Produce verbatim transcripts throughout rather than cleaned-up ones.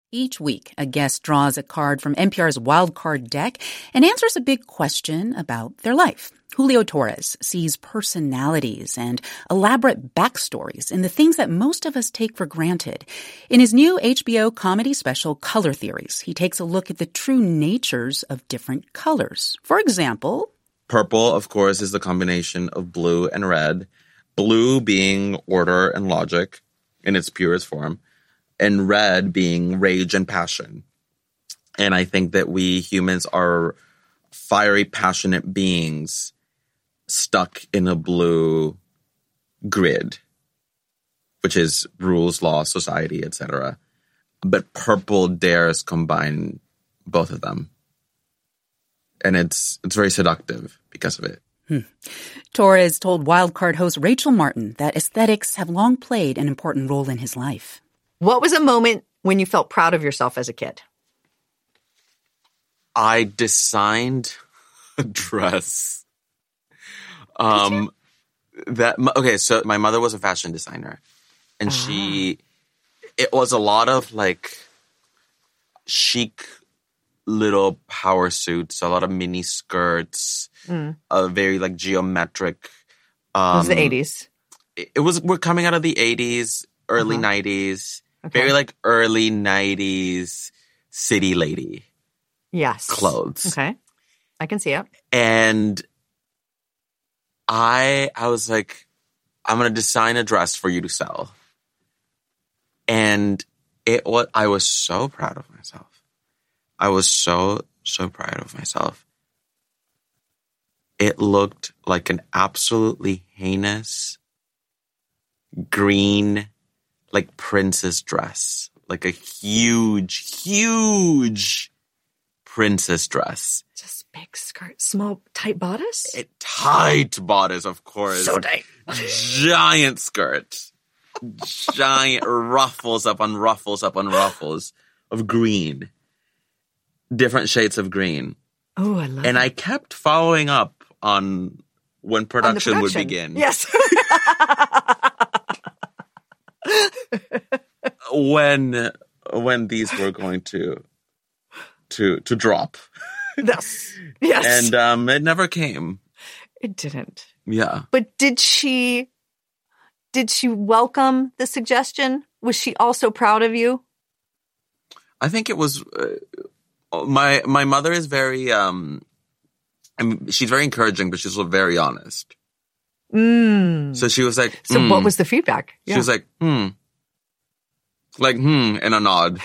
Each week, a guest draws a card from N P R's Wildcard deck and answers a big question about their life. Julio Torres sees personalities and elaborate backstories in the things that most of us take for granted. In his new H B O comedy special, Color Theories, he takes a look at the true natures of different colors. For example, purple, of course, is the combination of blue and red. Blue being order and logic in its purest form, and red being rage and passion. And I think that we humans are fiery, passionate beings stuck in a blue grid, which is rules, law, society, et cetera. But purple dares combine both of them. And it's it's very seductive because of it. Hmm. Torres told Wildcard host Rachel Martin that aesthetics have long played an important role in his life. What was a moment when you felt proud of yourself as a kid? I designed a dress. Um, that okay, so my mother was a fashion designer, and ah. she, it was a lot of like chic little power suits, a lot of mini skirts, mm. a very like geometric. Um, it was the eighties. It, it was we're coming out of the eighties, early uh-huh. nineties. Okay. Very like early nineties city lady. Yes. Clothes. Okay. I can see it. And I I was like, I'm going to design a dress for you to sell. And it was, I was so proud of myself. I was so, so proud of myself. It looked like an absolutely heinous green like princess dress, like a huge, huge princess dress. Just big skirt, small, tight bodice? It, tight bodice, of course. So tight. Giant skirt. Giant ruffles up on ruffles up on ruffles of green. Different shades of green. Oh, I love it. And I kept following up on when production, on production. would begin. Yes. when when these were going to to to drop. Yes. Yes. And um it never came. It didn't. Yeah. But did she did she welcome the suggestion? Was she also proud of you? I think it was uh, my my mother is very um I mean, she's very encouraging, but she's also very honest. Mm. So she was like, So mm. what was the feedback? Yeah. She was like, hmm. Like, hmm, and a nod.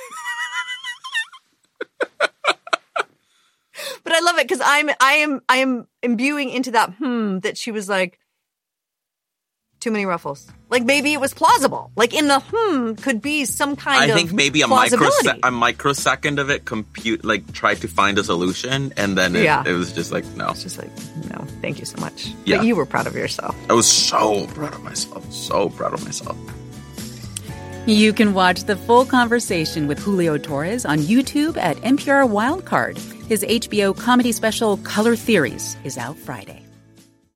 But I love it because I'm, I am, I am imbuing into that hmm that she was like, too many ruffles. Like maybe it was plausible. Like in the hmm could be some kind I of I think maybe a, microse- a microsecond of it compute, like tried to find a solution, and then it, yeah. it was just like, no. It's just like, no, thank you so much. Yeah. But you were proud of yourself. I was so proud of myself. So proud of myself. You can watch the full conversation with Julio Torres on YouTube at N P R Wildcard. His H B O comedy special, Color Theories, is out Friday.